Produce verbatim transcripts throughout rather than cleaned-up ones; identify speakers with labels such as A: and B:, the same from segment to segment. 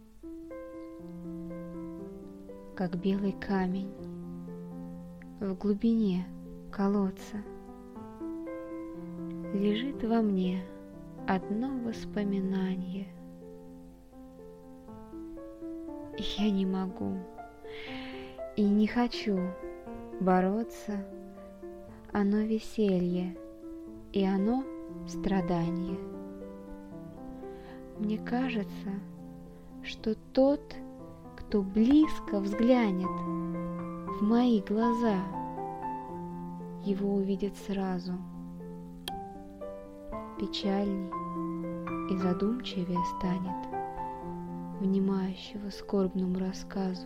A: Как белый камень в глубине колодца лежит во мне одно воспоминание. Я не могу и не хочу бороться, оно веселье, и оно страдание. Мне кажется, что тот, кто близко взглянет в мои глаза, его увидит сразу. Печальней и задумчивее станет внимающего скорбному рассказу.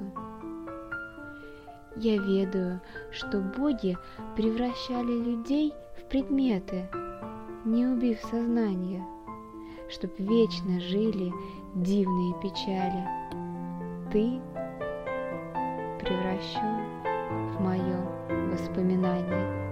A: Я ведаю, что боги превращали людей в предметы, не убив сознания, чтоб вечно жили дивные печали. Ты превращен в мое воспоминание.